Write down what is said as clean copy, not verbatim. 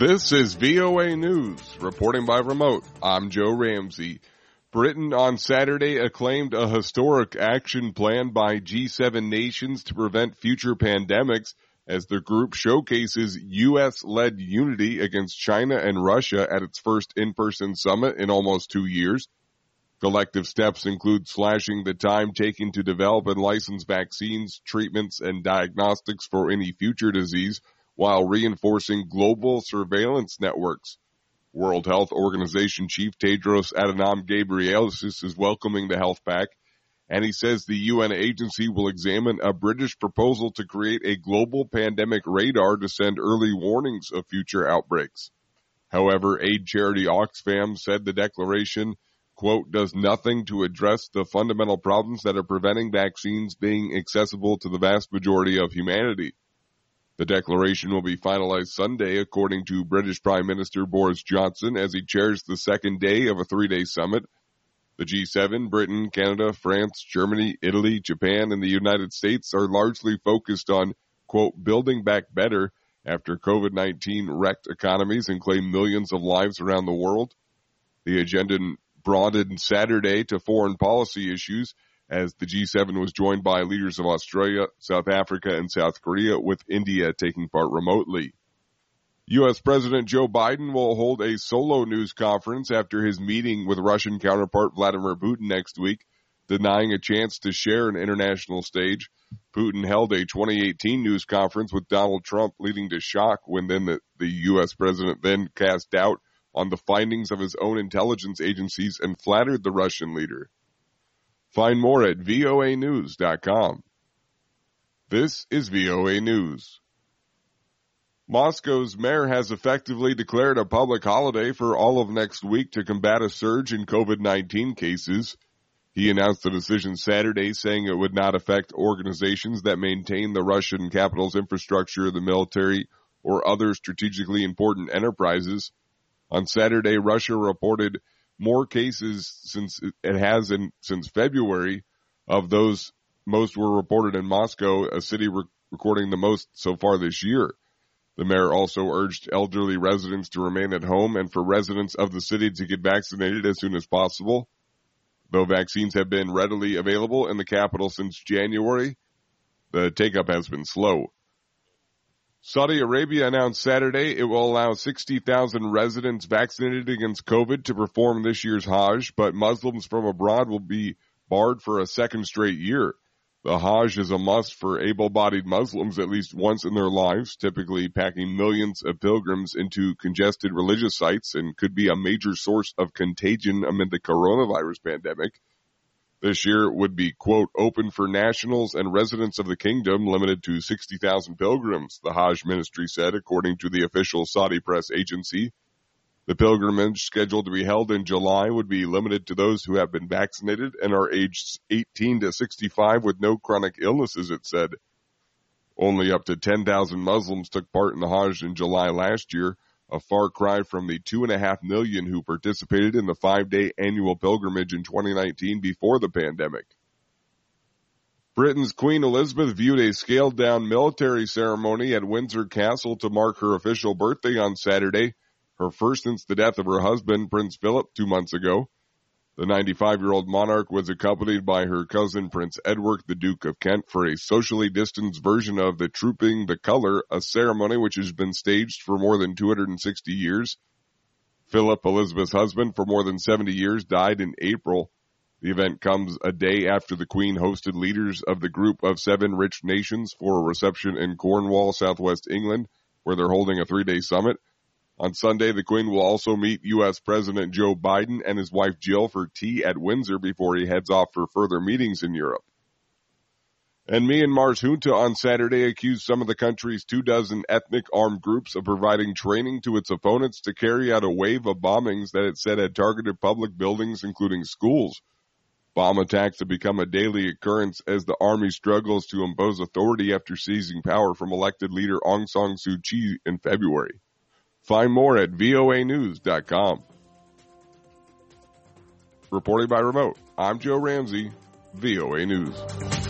This is VOA News, reporting by remote. I'm Joe Ramsey. Britain on Saturday acclaimed a historic action plan by G7 nations to prevent future pandemics as the group showcases U.S.-led unity against China and Russia at its first in-person summit in almost 2 years. Collective steps include slashing the time taken to develop and license vaccines, treatments, and diagnostics for any future disease, while reinforcing global surveillance networks. World Health Organization Chief Tedros Adhanom Ghebreyesus is welcoming the health pact, and he says the UN agency will examine a British proposal to create a global pandemic radar to send early warnings of future outbreaks. However, aid charity Oxfam said the declaration, quote, does nothing to address the fundamental problems that are preventing vaccines being accessible to the vast majority of humanity. The declaration will be finalized Sunday, according to British Prime Minister Boris Johnson, as he chairs the second day of a 3-day summit. The G7, Britain, Canada, France, Germany, Italy, Japan, and the United States are largely focused on, quote, building back better after COVID-19 wrecked economies and claimed millions of lives around the world. The agenda broadened Saturday to foreign policy issues, as the G7 was joined by leaders of Australia, South Africa, and South Korea, with India taking part remotely. U.S. President Joe Biden will hold a solo news conference after his meeting with Russian counterpart Vladimir Putin next week, denying a chance to share an international stage. Putin held a 2018 news conference with Donald Trump, leading to shock when the U.S. president then cast doubt on the findings of his own intelligence agencies and flattered the Russian leader. Find more at voanews.com. This is VOA News. Moscow's mayor has effectively declared a public holiday for all of next week to combat a surge in COVID-19 cases. He announced the decision Saturday, saying it would not affect organizations that maintain the Russian capital's infrastructure, the military, or other strategically important enterprises. On Saturday, Russia reported more cases since February. Of those, most were reported in Moscow, a city recording the most so far this year. The mayor also urged elderly residents to remain at home and for residents of the city to get vaccinated as soon as possible. Though vaccines have been readily available in the capital since January, the take-up has been slow. Saudi Arabia announced Saturday it will allow 60,000 residents vaccinated against COVID to perform this year's Hajj, but Muslims from abroad will be barred for a second straight year. The Hajj is a must for able-bodied Muslims at least once in their lives, typically packing millions of pilgrims into congested religious sites, and could be a major source of contagion amid the coronavirus pandemic. This year would be, quote, open for nationals and residents of the kingdom, limited to 60,000 pilgrims, the Hajj ministry said, according to the official Saudi press agency. The pilgrimage scheduled to be held in July would be limited to those who have been vaccinated and are aged 18 to 65 with no chronic illnesses, it said. Only up to 10,000 Muslims took part in the Hajj in July last year, a far cry from the 2.5 million who participated in the 5-day annual pilgrimage in 2019 before the pandemic. Britain's Queen Elizabeth viewed a scaled-down military ceremony at Windsor Castle to mark her official birthday on Saturday, her first since the death of her husband, Prince Philip, 2 months ago. The 95-year-old monarch was accompanied by her cousin, Prince Edward, the Duke of Kent, for a socially distanced version of the Trooping the Colour, a ceremony which has been staged for more than 260 years. Philip, Elizabeth's husband for more than 70 years, died in April. The event comes a day after the Queen hosted leaders of the Group of 7 Rich Nations for a reception in Cornwall, southwest England, where they're holding a 3-day summit. On Sunday, the Queen will also meet U.S. President Joe Biden and his wife Jill for tea at Windsor before he heads off for further meetings in Europe. And Myanmar's junta on Saturday accused some of the country's 24 ethnic armed groups of providing training to its opponents to carry out a wave of bombings that it said had targeted public buildings, including schools. Bomb attacks have become a daily occurrence as the army struggles to impose authority after seizing power from elected leader Aung San Suu Kyi in February. Find more at voanews.com. Reporting by remote, I'm Joe Ramsey, VOA News.